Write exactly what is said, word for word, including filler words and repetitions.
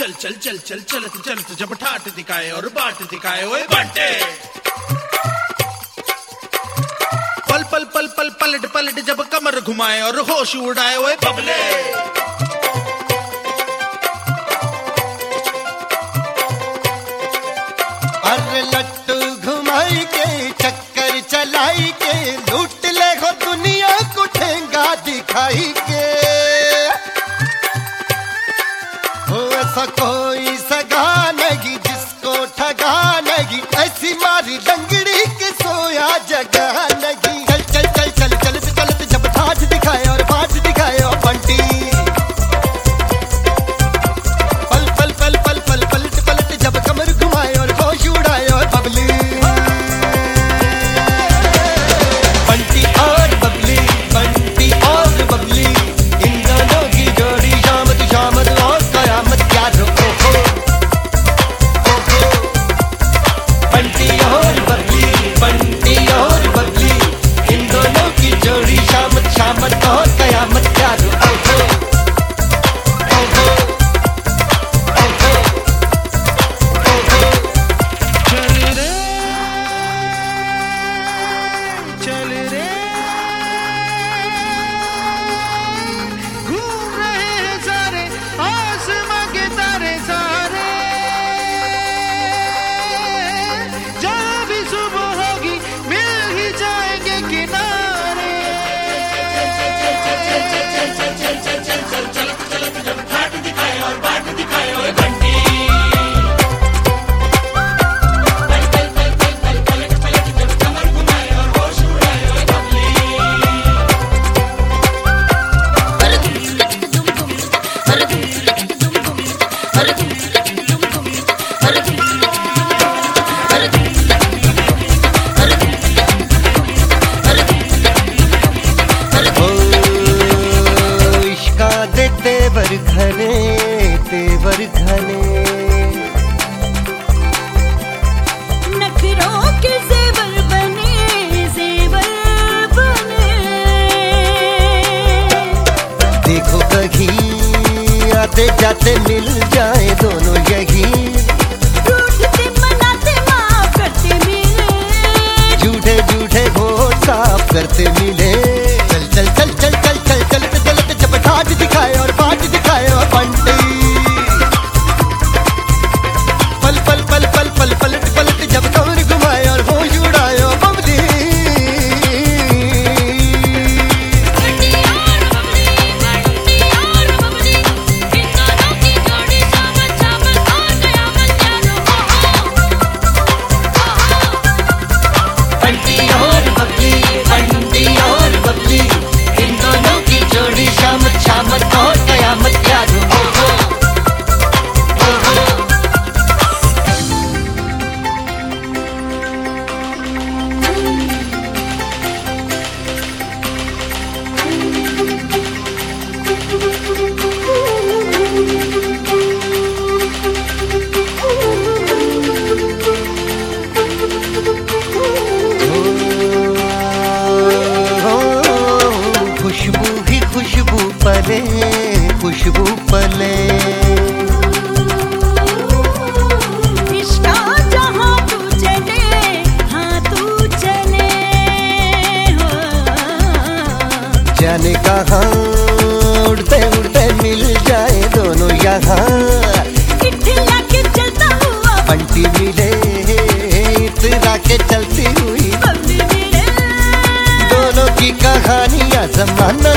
चल चल चल चल चलत चलत जब ठाट दिखाए और बाट दिखाए ओए बाटे। पल पल पल पल पलट पलट जब कमर घुमाए और होश उड़ाए ओए बबले। अरे लट्टू घुमाई के चक्कर चलाई के लूट ले हो दुनिया को ठेंगा दिखाई के। हो ऐसा कोई सगा नहीं जिसको ठगा नहीं, ऐसी मारी डंगड़ी के सोया जगह नहीं। चल चल चल चल चलत चलत जब ठाठ दिखाए और बाट दिखाए और बंटी। पल पल पल पल पल पलट पलट जब कमर घुमाए और होश उड़ाए और बबली। बंटी और बबली, बंटी और बबली, इन दोनों की जोड़ी शामत शामत और कयामत क्या रुको हो। बंटी और बबली, बंटी और बबली, इन दोनों की जोड़ी शामत शामत और कयामत क्या रुको हो। चल रे घूम रहे हैं सारे आसमां के तारे सारे, जहाँ भी सुबह होगी मिल ही जाएंगे किनारे। चलत चलत जब ठाट दिखाए और बाट दिखाए ओए बंटी। तेवर घने तेवर घने, नखरों के जेवर बने जेवर बने। देखो कहीं आते जाते मिल जाए दोनों यही, रूठते मनाते माफ करते मिले, झूठे झूठे घोट साफ करते मिले। चल चल चल चल चल चल चलते चलते जब ठाठ दिखाए और बाट दिखाए और बंटी। पल पल पल पल पल पलट पलट जब कमर घुमाए और होश उड़ाए और बबली। बंटी और बबली, बंटी और बबली, इन दोनों की जोड़ी शामत शामत और कयामत क्या रुको हो। बंटी और बबली, बंटी और बबली, इन दोनों की जोड़ी शामत शामत और कयामत क्या रुको हो। खुशबू ही खुशबू पले, खुशबू पले। इश्का जहाँ तू चले, हाँ तू चले हो। जाने कहाँ उड़ते उड़ते मिल जाए दोनों यहाँ, इठला के चलता हुआ बंटी मिले इतरा के चलती हुई। बबली मिले, दोनों की कहानियाँ जमाना